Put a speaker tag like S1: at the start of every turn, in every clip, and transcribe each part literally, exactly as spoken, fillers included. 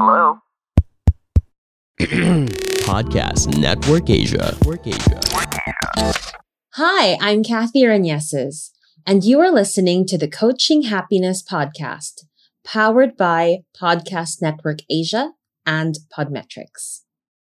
S1: Hello?
S2: Podcast Network Asia. Network Asia.
S3: Hi, I'm Kathy Reneses, and you are listening to the Coaching Happiness Podcast, powered by Podcast Network Asia and Podmetrics.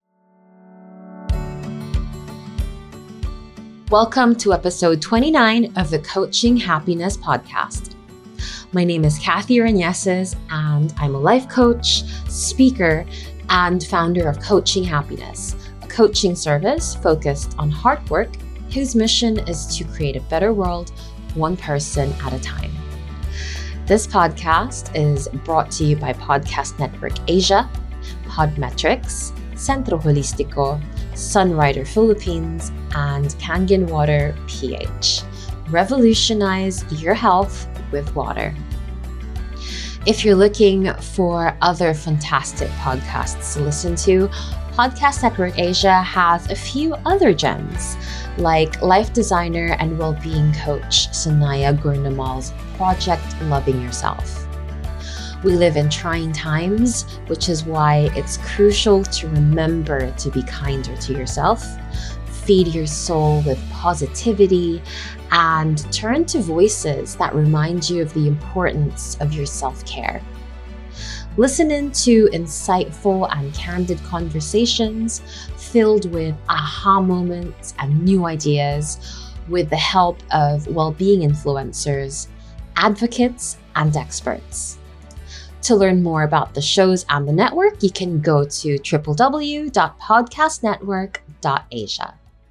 S3: Welcome to episode twenty-nine of the Coaching Happiness Podcast. My name is Kathy Reneses, and I'm a life coach, speaker, and founder of Coaching Happiness, a coaching service focused on hard work whose mission is to create a better world, one person at a time. This podcast is brought to you by Podcast Network Asia, Podmetrics, Centro Holistico, Sunrider Philippines, and Kangen Water P H. Revolutionize your health with water. If you're looking for other fantastic podcasts to listen to, Podcast Network Asia has a few other gems, like life designer and well-being coach Sanaya Gurnamal's Project Loving Yourself. We live in trying times, which is why it's crucial to remember to be kinder to yourself, feed your soul with positivity, and turn to voices that remind you of the importance of your self-care. Listen in to insightful and candid conversations filled with aha moments and new ideas with the help of well-being influencers, advocates, and experts. To learn more about the shows and the network, you can go to w w w dot podcast network dot asia.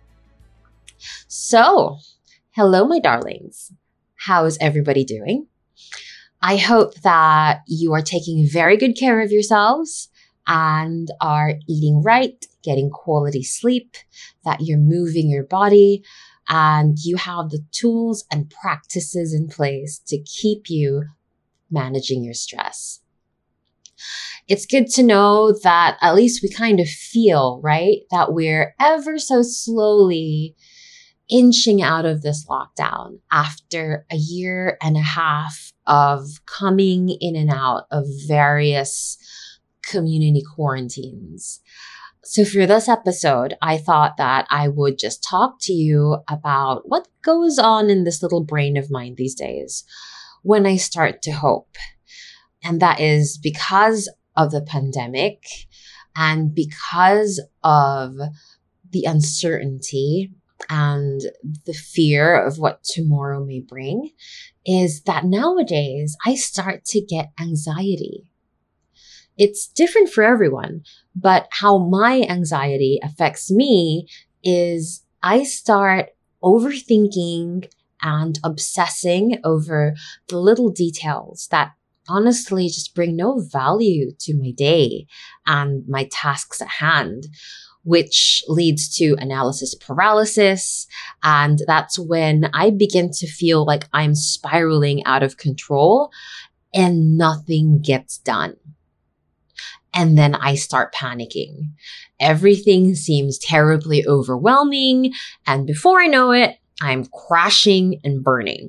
S3: So, hello, my darlings. How's everybody doing? I hope that you are taking very good care of yourselves and are eating right, getting quality sleep, that you're moving your body, and you have the tools and practices in place to keep you managing your stress. It's good to know that at least we kind of feel, right, that we're ever so slowly inching out of this lockdown after a year and a half of coming in and out of various community quarantines. So for this episode, I thought that I would just talk to you about what goes on in this little brain of mine these days when I start to hope. And that is because of the pandemic and because of the uncertainty and the fear of what tomorrow may bring, is that nowadays I start to get anxiety. It's different for everyone, but how my anxiety affects me is I start overthinking and obsessing over the little details that honestly just bring no value to my day and my tasks at hand, which leads to analysis paralysis. And that's when I begin to feel like I'm spiraling out of control and nothing gets done. And then I start panicking. Everything seems terribly overwhelming. And before I know it, I'm crashing and burning.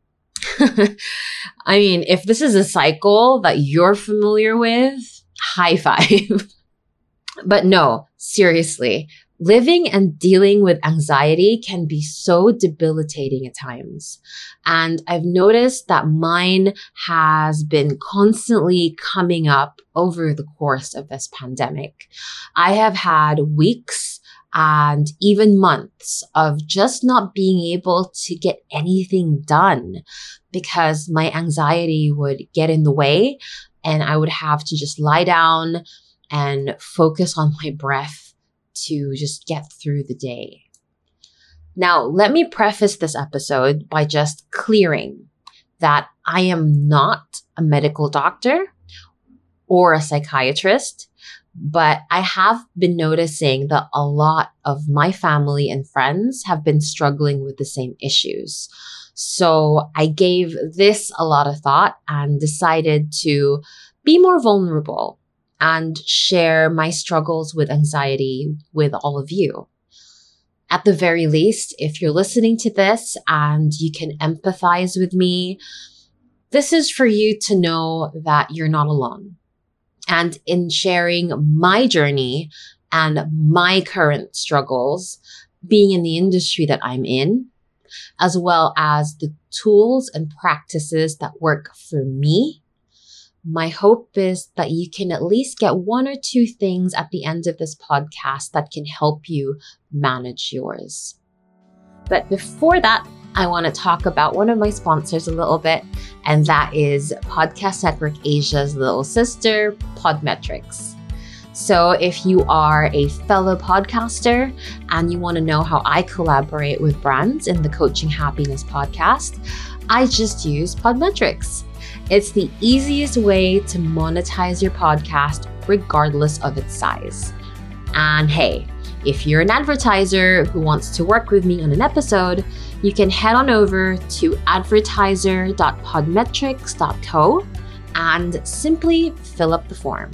S3: I mean, if this is a cycle that you're familiar with, high five. But no, seriously, living and dealing with anxiety can be so debilitating at times. And I've noticed that mine has been constantly coming up over the course of this pandemic. I have had weeks and even months of just not being able to get anything done because my anxiety would get in the way and I would have to just lie down and focus on my breath to just get through the day. Now, let me preface this episode by just clearing that I am not a medical doctor or a psychiatrist, but I have been noticing that a lot of my family and friends have been struggling with the same issues. So I gave this a lot of thought and decided to be more vulnerable and share my struggles with anxiety with all of you. At the very least, if you're listening to this and you can empathize with me, this is for you to know that you're not alone. And in sharing my journey and my current struggles, being in the industry that I'm in, as well as the tools and practices that work for me, my hope is that you can at least get one or two things at the end of this podcast that can help you manage yours. But before that, I want to talk about one of my sponsors a little bit, and that is Podcast Network Asia's little sister, Podmetrics. So if you are a fellow podcaster and you want to know how I collaborate with brands in the Coaching Happiness podcast, I just use Podmetrics. It's the easiest way to monetize your podcast regardless of its size. And hey, if you're an advertiser who wants to work with me on an episode, you can head on over to advertiser dot podmetrics dot co and simply fill up the form.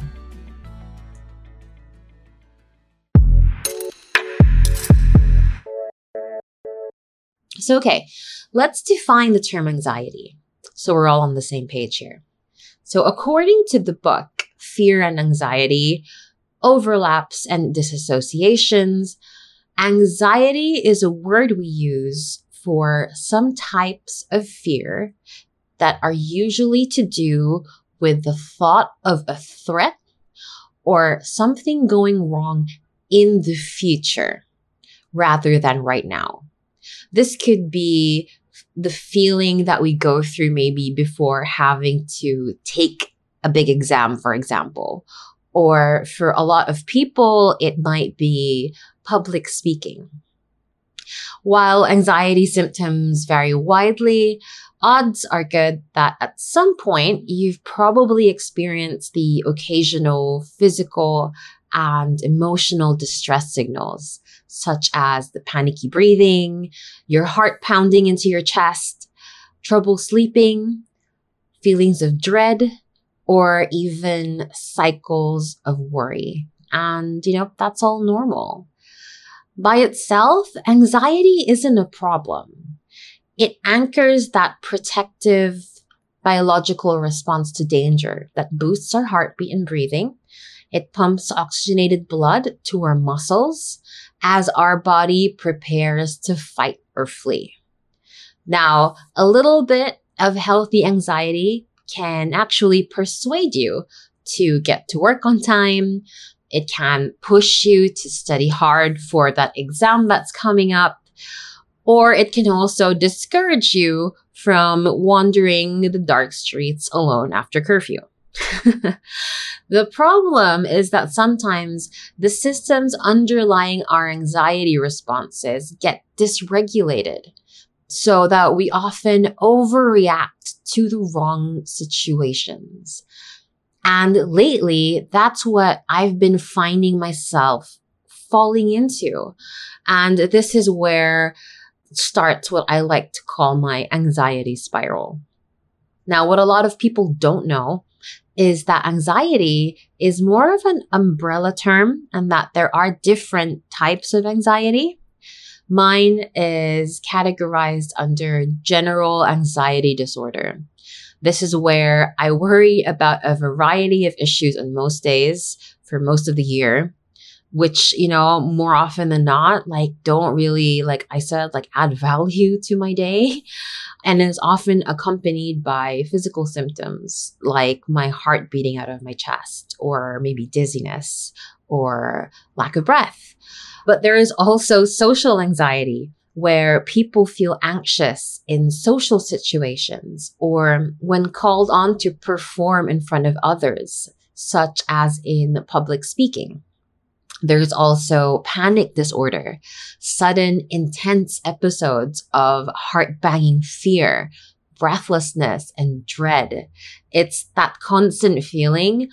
S3: So, okay, let's define the term anxiety so we're all on the same page here. So, according to the book, Fear and Anxiety, Overlaps and Disassociations, anxiety is a word we use for some types of fear that are usually to do with the thought of a threat or something going wrong in the future rather than right now. This could be the feeling that we go through maybe before having to take a big exam, for example. Or for a lot of people, it might be public speaking. While anxiety symptoms vary widely, odds are good that at some point you've probably experienced the occasional physical and emotional distress signals, such as the panicky breathing, your heart pounding into your chest, trouble sleeping, feelings of dread, or even cycles of worry. And, you know, that's all normal. By itself, anxiety isn't a problem. It anchors that protective biological response to danger that boosts our heartbeat and breathing. It pumps oxygenated blood to our muscles as our body prepares to fight or flee. Now, a little bit of healthy anxiety can actually persuade you to get to work on time. It can push you to study hard for that exam that's coming up. Or it can also discourage you from wandering the dark streets alone after curfew. The problem is that sometimes the systems underlying our anxiety responses get dysregulated, so that we often overreact to the wrong situations. And lately, that's what I've been finding myself falling into. And this is where starts what I like to call my anxiety spiral. Now, what a lot of people don't know is that anxiety is more of an umbrella term and that there are different types of anxiety. Mine is categorized under general anxiety disorder. This is where I worry about a variety of issues on most days for most of the year, which, you know, more often than not, like don't really, like I said, like add value to my day, and is often accompanied by physical symptoms like my heart beating out of my chest, or maybe dizziness or lack of breath. But there is also social anxiety, where people feel anxious in social situations or when called on to perform in front of others, such as in public speaking. There's also panic disorder, sudden intense episodes of heart-banging fear, breathlessness, and dread. It's that constant feeling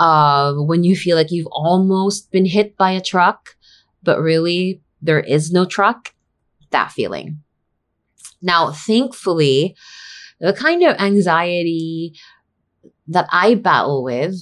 S3: of when you feel like you've almost been hit by a truck, but really there is no truck. That feeling. Now, thankfully, the kind of anxiety that I battle with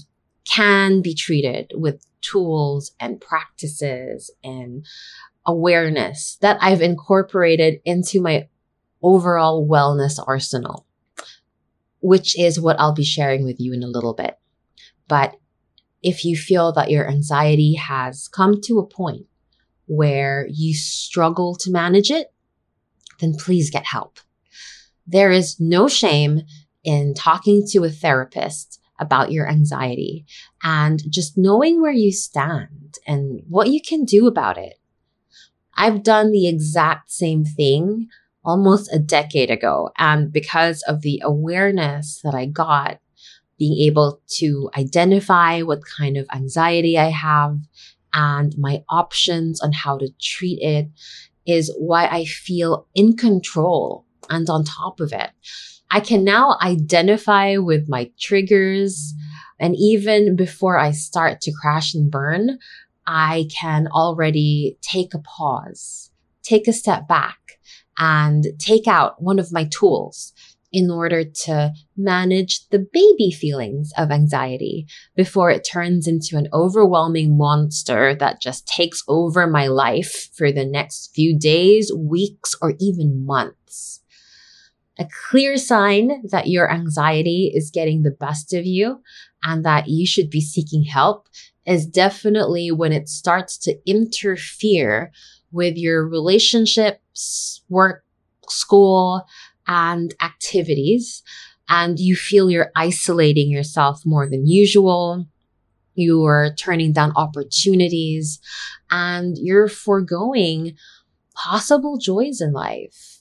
S3: can be treated with tools and practices and awareness that I've incorporated into my overall wellness arsenal, which is what I'll be sharing with you in a little bit. But If you feel that your anxiety has come to a point where you struggle to manage it, then please get help. There is no shame in talking to a therapist about your anxiety and just knowing where you stand and what you can do about it. I've done the exact same thing almost a decade ago. And because of the awareness that I got, being able to identify what kind of anxiety I have and my options on how to treat it is why I feel in control and on top of it. I can now identify with my triggers, and even before I start to crash and burn, I can already take a pause, take a step back, and take out one of my tools in order to manage the baby feelings of anxiety before it turns into an overwhelming monster that just takes over my life for the next few days, weeks, or even months. A clear sign that your anxiety is getting the best of you and that you should be seeking help is definitely when it starts to interfere with your relationships, work, school, and activities, and you feel you're isolating yourself more than usual, you're turning down opportunities, and you're foregoing possible joys in life.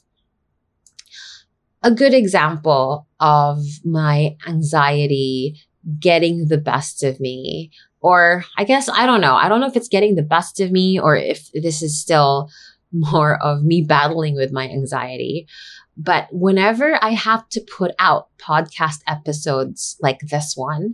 S3: A good example of my anxiety getting the best of me, or I guess, I don't know. I don't know if it's getting the best of me or if this is still more of me battling with my anxiety. But whenever I have to put out podcast episodes like this one,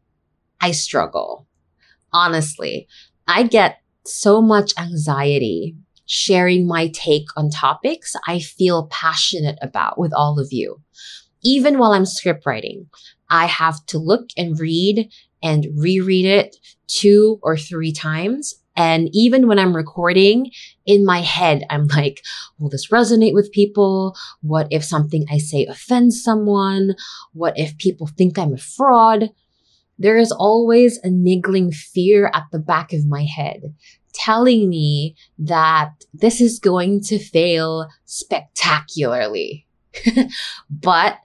S3: I struggle. Honestly, I get so much anxiety sharing my take on topics I feel passionate about with all of you. Even while I'm script writing, I have to look and read and reread it two or three times. And even when I'm recording, in my head, I'm like, will this resonate with people? What if something I say offends someone? What if people think I'm a fraud? There is always a niggling fear at the back of my head telling me that this is going to fail spectacularly. But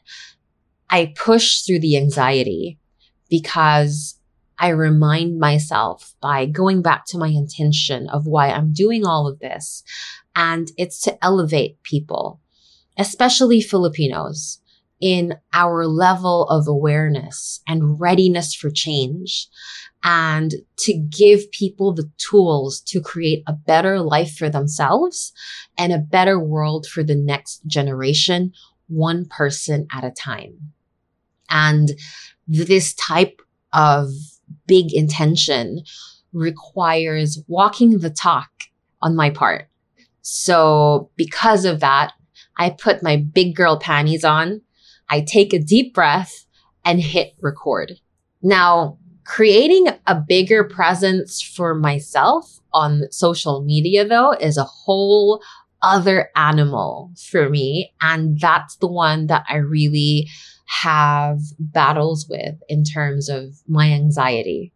S3: I push through the anxiety because I remind myself by going back to my intention of why I'm doing all of this. And it's to elevate people, especially Filipinos, in our level of awareness and readiness for change, and to give people the tools to create a better life for themselves and a better world for the next generation, one person at a time. And this type of big intention requires walking the talk on my part. So because of that, I put my big girl panties on, I take a deep breath and hit record. Now, creating a bigger presence for myself on social media, though, is a whole other animal for me. And that's the one that I really have battles with in terms of my anxiety.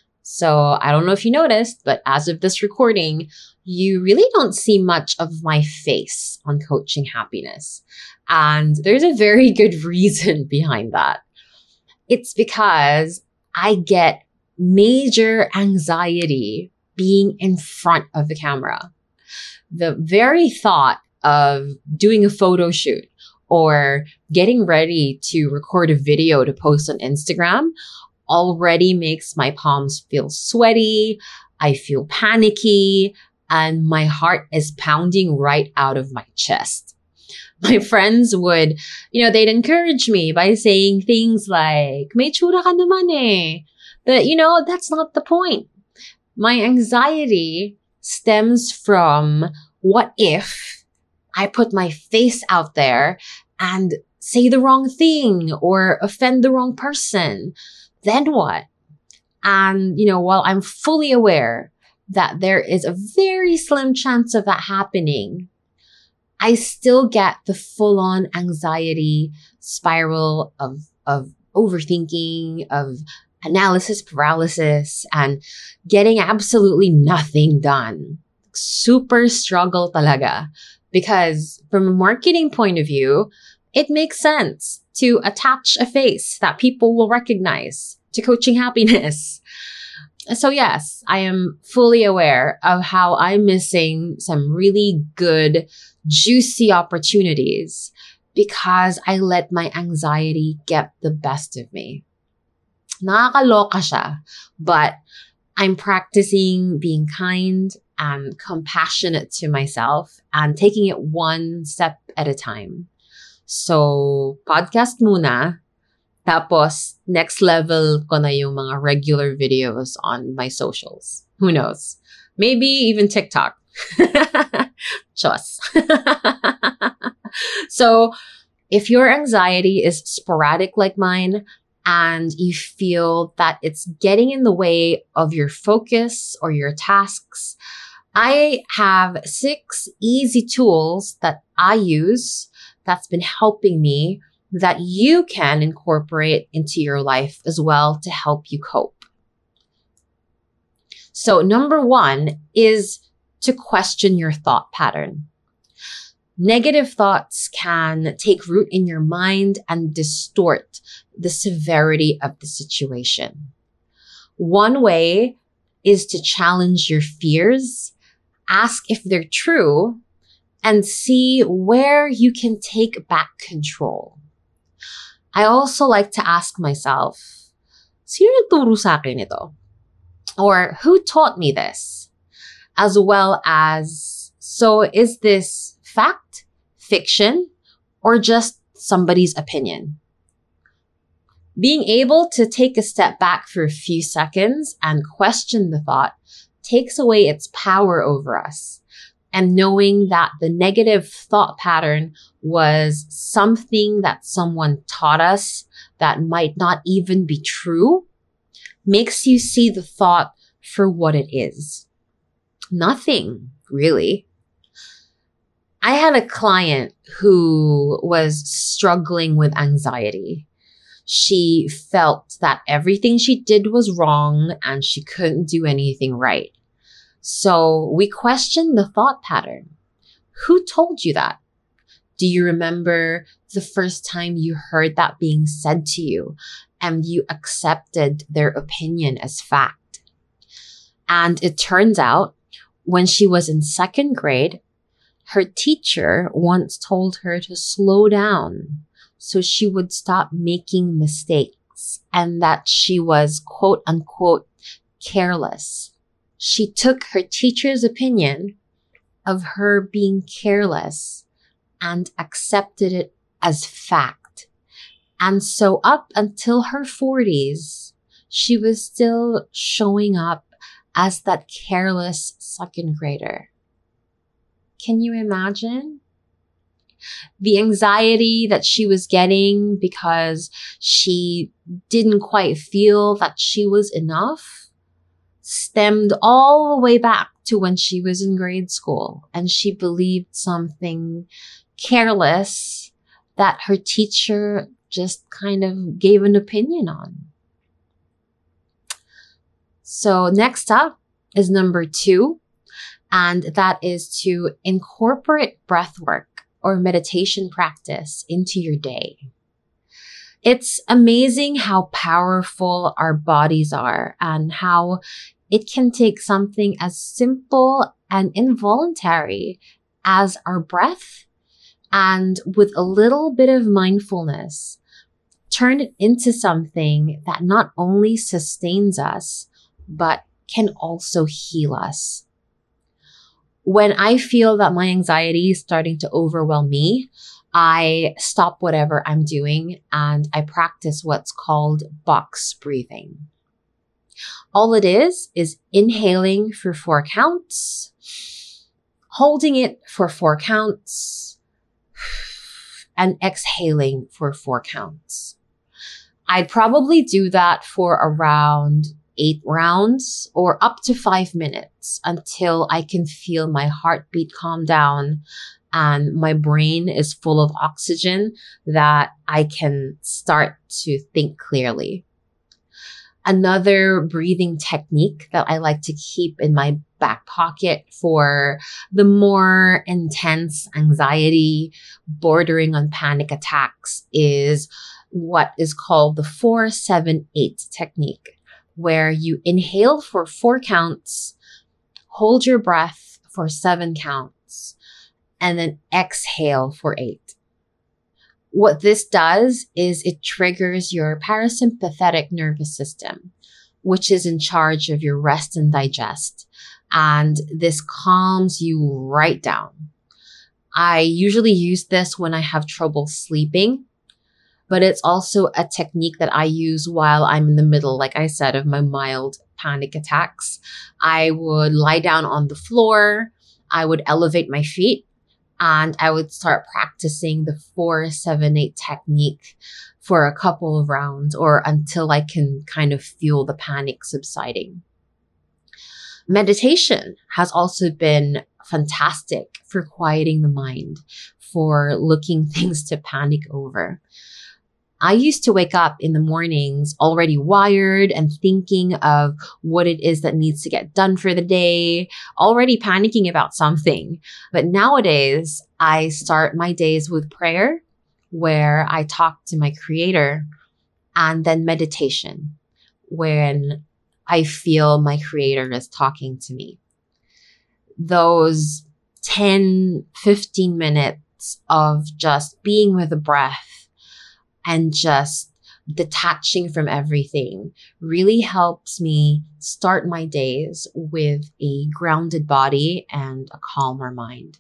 S3: So I don't know if you noticed, but as of this recording, you really don't see much of my face on Coaching Happiness. And there's a very good reason behind that. It's because I get major anxiety being in front of the camera. The very thought of doing a photo shoot or getting ready to record a video to post on Instagram already makes my palms feel sweaty, I feel panicky, and my heart is pounding right out of my chest. My friends would, you know, they'd encourage me by saying things like, may tsura ka naman eh. But, you know, that's not the point. My anxiety stems from what if I put my face out there and say the wrong thing or offend the wrong person? Then what? And, you know, while I'm fully aware that there is a very slim chance of that happening, I still get the full-on anxiety spiral of, of overthinking, of analysis paralysis and getting absolutely nothing done. Super struggle talaga. Because from a marketing point of view, it makes sense to attach a face that people will recognize to Coaching Happiness. So yes, I am fully aware of how I'm missing some really good, juicy opportunities because I let my anxiety get the best of me. Nakakaloka siya, but I'm practicing being kind and compassionate to myself and taking it one step at a time. So, podcast muna. Tapos, next level ko na yung mga regular videos on my socials. Who knows? Maybe even TikTok. Chos. So, if your anxiety is sporadic like mine, and you feel that it's getting in the way of your focus or your tasks, I have six easy tools that I use that's been helping me that you can incorporate into your life as well to help you cope. So number one is to question your thought pattern. Negative thoughts can take root in your mind and distort the severity of the situation. One way is to challenge your fears, ask if they're true, and see where you can take back control. I also like to ask myself, sino nagturo sa akin ito? Or who taught me this? As well as, so is this fact, fiction, or just somebody's opinion? Being able to take a step back for a few seconds and question the thought takes away its power over us. And knowing that the negative thought pattern was something that someone taught us that might not even be true makes you see the thought for what it is. Nothing, really. I had a client who was struggling with anxiety. She felt that everything she did was wrong and she couldn't do anything right. So we questioned the thought pattern. Who told you that? Do you remember the first time you heard that being said to you and you accepted their opinion as fact? And it turns out when she was in second grade, her teacher once told her to slow down so she would stop making mistakes and that she was quote unquote careless. She took her teacher's opinion of her being careless and accepted it as fact. And so up until her forties, she was still showing up as that careless second grader. Can you imagine? The anxiety that she was getting because she didn't quite feel that she was enough stemmed all the way back to when she was in grade school and she believed something careless that her teacher just kind of gave an opinion on. So next up is number two, and that is to incorporate breath work or meditation practice into your day. It's amazing how powerful our bodies are and how it can take something as simple and involuntary as our breath and with a little bit of mindfulness, turn it into something that not only sustains us, but can also heal us. When I feel that my anxiety is starting to overwhelm me, I stop whatever I'm doing and I practice what's called box breathing. All it is is inhaling for four counts, holding it for four counts, and exhaling for four counts. I'd probably do that for around eight rounds or up to five minutes until I can feel my heartbeat calm down and my brain is full of oxygen that I can start to think clearly. Another breathing technique that I like to keep in my back pocket for the more intense anxiety bordering on panic attacks is what is called the four seven eight technique, where you inhale for four counts, hold your breath for seven counts, and then exhale for eight. What this does is it triggers your parasympathetic nervous system, which is in charge of your rest and digest. And this calms you right down. I usually use this when I have trouble sleeping, but it's also a technique that I use while I'm in the middle, like I said, of my mild panic attacks. I would lie down on the floor, I would elevate my feet, and I would start practicing the four seven eight technique for a couple of rounds or until I can kind of feel the panic subsiding. Meditation has also been fantastic for quieting the mind, for looking things to panic over. I used to wake up in the mornings already wired and thinking of what it is that needs to get done for the day, already panicking about something. But nowadays, I start my days with prayer, where I talk to my creator, and then meditation, when I feel my creator is talking to me. Those ten, fifteen minutes of just being with the breath and just detaching from everything really helps me start my days with a grounded body and a calmer mind.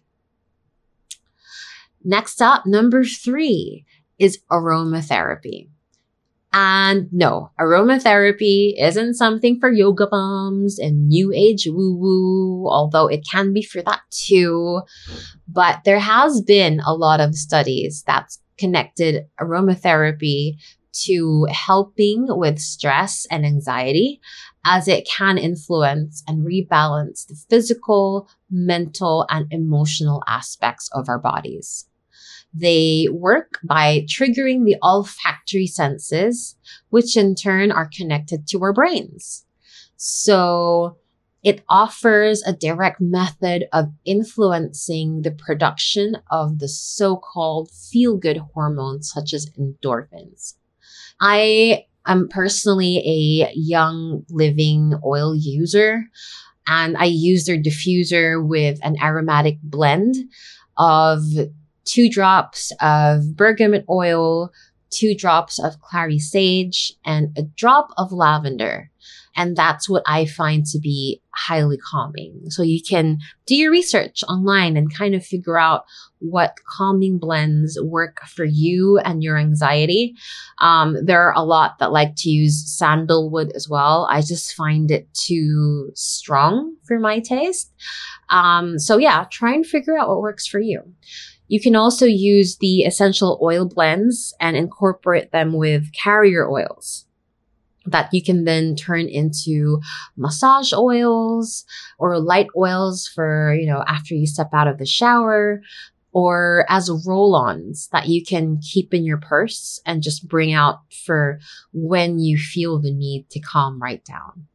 S3: Next up, number three is aromatherapy. And no, aromatherapy isn't something for yoga bums and new age woo-woo, although it can be for that too. But there has been a lot of studies that's connected aromatherapy to helping with stress and anxiety, as it can influence and rebalance the physical, mental, and emotional aspects of our bodies. They work by triggering the olfactory senses, which in turn are connected to our brains. So it offers a direct method of influencing the production of the so-called feel-good hormones, such as endorphins. I am personally a Young Living oil user, and I use their diffuser with an aromatic blend of two drops of bergamot oil, two drops of clary sage, and a drop of lavender. And that's what I find to be highly calming. So you can do your research online and kind of figure out what calming blends work for you and your anxiety. Um, there are a lot that like to use sandalwood as well. I just find it too strong for my taste. Um, so yeah, try and figure out what works for you. You can also use the essential oil blends and incorporate them with carrier oils that you can then turn into massage oils or light oils for, you know, after you step out of the shower, or as roll-ons that you can keep in your purse and just bring out for when you feel the need to calm right down.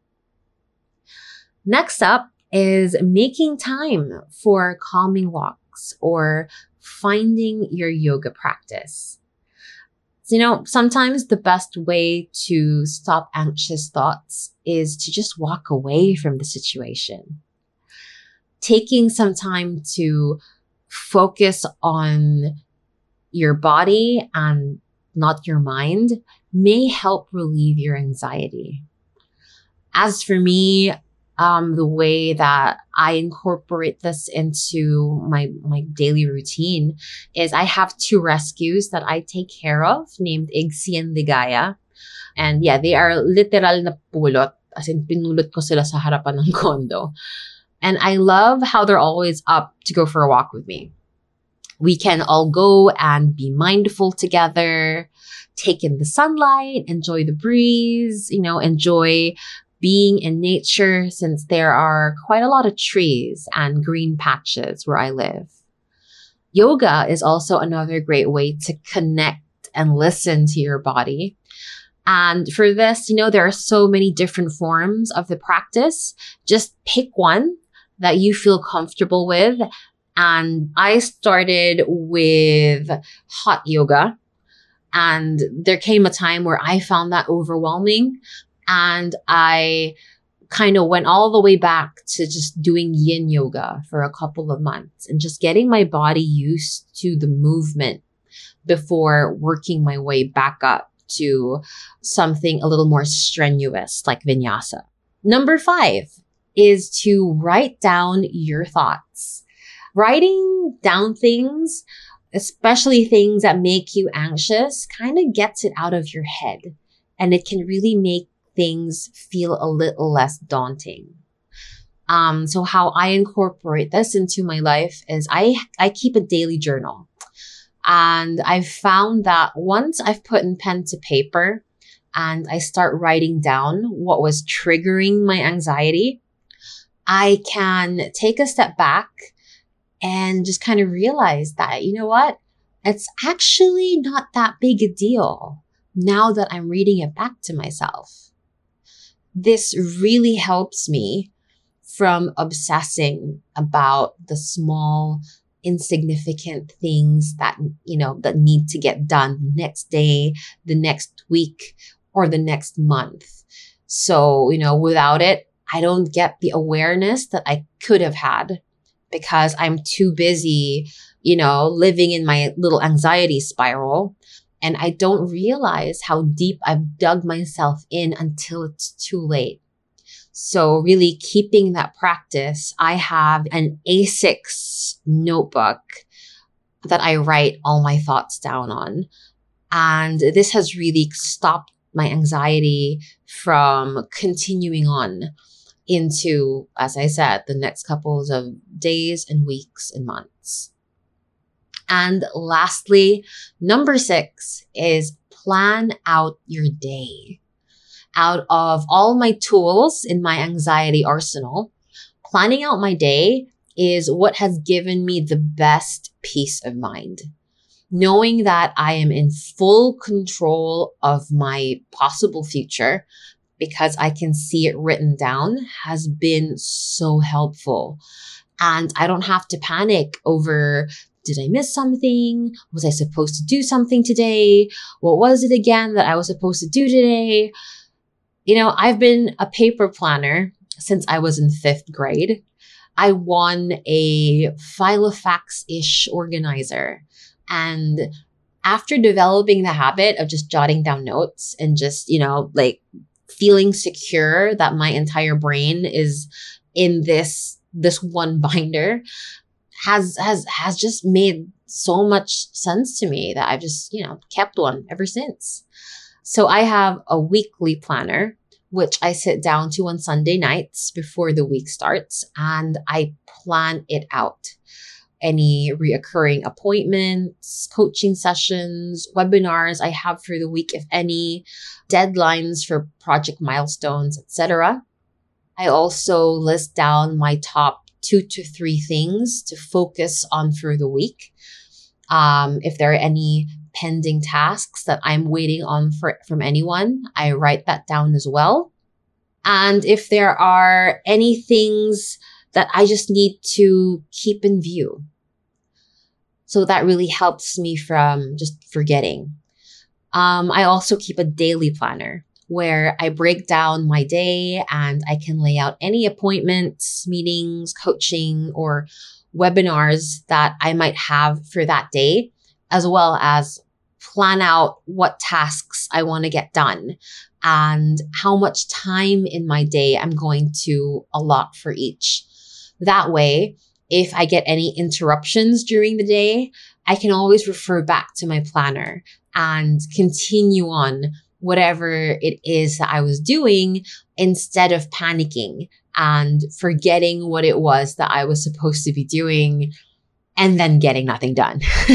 S3: Next up is making time for calming walks or finding your yoga practice. You know, sometimes the best way to stop anxious thoughts is to just walk away from the situation. Taking some time to focus on your body and not your mind may help relieve your anxiety. As for me, Um, the way that I incorporate this into my, my daily routine is I have two rescues that I take care of named Igsi and Ligaya. And yeah, they are literal na pulot. As in, pinulot ko sila sa harapan ng condo. And I love how they're always up to go for a walk with me. We can all go and be mindful together, take in the sunlight, enjoy the breeze, you know, enjoy being in nature, since there are quite a lot of trees and green patches where I live. Yoga is also another great way to connect and listen to your body. And for this, you know, there are so many different forms of the practice. Just pick one that you feel comfortable with. And I started with hot yoga. And there came a time where I found that overwhelming. And I kind of went all the way back to just doing yin yoga for a couple of months and just getting my body used to the movement before working my way back up to something a little more strenuous like vinyasa. Number five is to write down your thoughts. Writing down things, especially things that make you anxious, kind of gets it out of your head, and it can really make things feel a little less daunting. Um, so how I incorporate this into my life is I, I keep a daily journal. And I've found that once I've put in pen to paper and I start writing down what was triggering my anxiety, I can take a step back and just kind of realize that, you know what? It's actually not that big a deal now that I'm reading it back to myself. This really helps me from obsessing about the small, insignificant things that, you know, that need to get done the next day, the next week, or the next month. So, you know, without it, I don't get the awareness that I could have had because I'm too busy, you know, living in my little anxiety spiral. And I don't realize how deep I've dug myself in until it's too late. So really keeping that practice, I have an A six notebook that I write all my thoughts down on. And this has really stopped my anxiety from continuing on into, as I said, the next couple of days and weeks and months. And lastly, number six is plan out your day. Out of all my tools in my anxiety arsenal, planning out my day is what has given me the best peace of mind. Knowing that I am in full control of my possible future because I can see it written down has been so helpful. And I don't have to panic over, did I miss something? Was I supposed to do something today? What was it again that I was supposed to do today? You know, I've been a paper planner since I was in fifth grade. I won a Filofax-ish organizer. And after developing the habit of just jotting down notes and just, you know, like feeling secure that my entire brain is in this, this one binder, has, has, has just made so much sense to me that I've just, you know, kept one ever since. So I have a weekly planner, which I sit down to on Sunday nights before the week starts, and I plan it out. Any reoccurring appointments, coaching sessions, webinars I have for the week, if any, deadlines for project milestones, et cetera. I also list down my top two to three things to focus on through the week. Um, if there are any pending tasks that I'm waiting on for, from anyone, I write that down as well. And if there are any things that I just need to keep in view. So that really helps me from just forgetting. Um, I also keep a daily planner where I break down my day and I can lay out any appointments, meetings, coaching, or webinars that I might have for that day, as well as plan out what tasks I want to get done and how much time in my day I'm going to allot for each. That way, if I get any interruptions during the day, I can always refer back to my planner and continue on whatever it is that I was doing instead of panicking and forgetting what it was that I was supposed to be doing and then getting nothing done.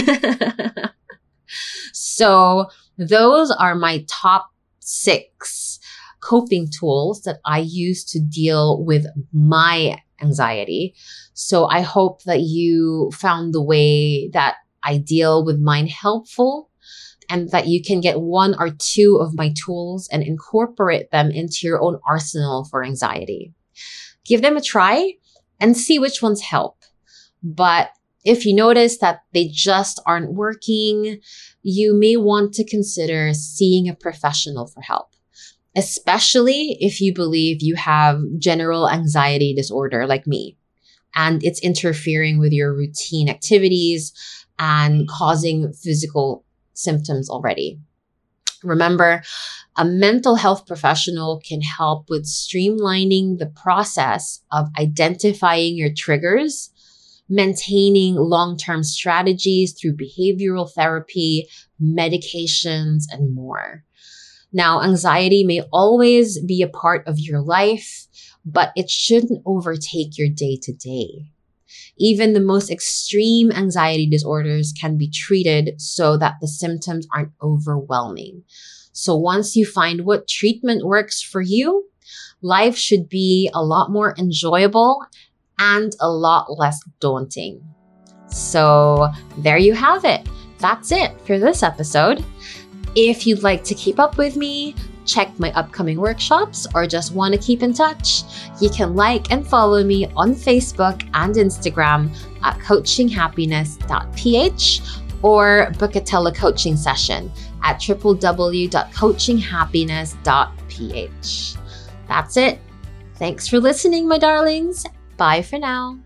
S3: So those are my top six coping tools that I use to deal with my anxiety. So I hope that you found the way that I deal with mine helpful. and that you can get one or two of my tools and incorporate them into your own arsenal for anxiety. Give them a try and see which ones help. But if you notice that they just aren't working, you may want to consider seeing a professional for help, especially if you believe you have general anxiety disorder like me, and it's interfering with your routine activities and causing physical symptoms already. Remember, a mental health professional can help with streamlining the process of identifying your triggers, maintaining long-term strategies through behavioral therapy, medications, and more. Now, anxiety may always be a part of your life, but it shouldn't overtake your day-to-day. Even the most extreme anxiety disorders can be treated so that the symptoms aren't overwhelming. So once you find what treatment works for you, life should be a lot more enjoyable and a lot less daunting. So there you have it. That's it for this episode. If you'd like to keep up with me, check my upcoming workshops, or just want to keep in touch, you can like and follow me on Facebook and Instagram at coaching happiness dot p h, or book a telecoaching session at w w w dot coaching happiness dot p h. That's it. Thanks for listening, my darlings. Bye for now.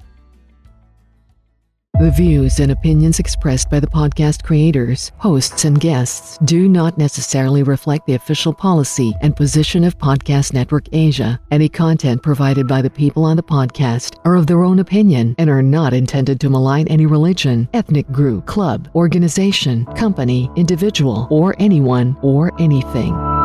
S1: The views and opinions expressed by the podcast creators, hosts, and guests do not necessarily reflect the official policy and position of Podcast Network Asia. Any content provided by the people on the podcast are of their own opinion and are not intended to malign any religion, ethnic group, club, organization, company, individual, or anyone or anything.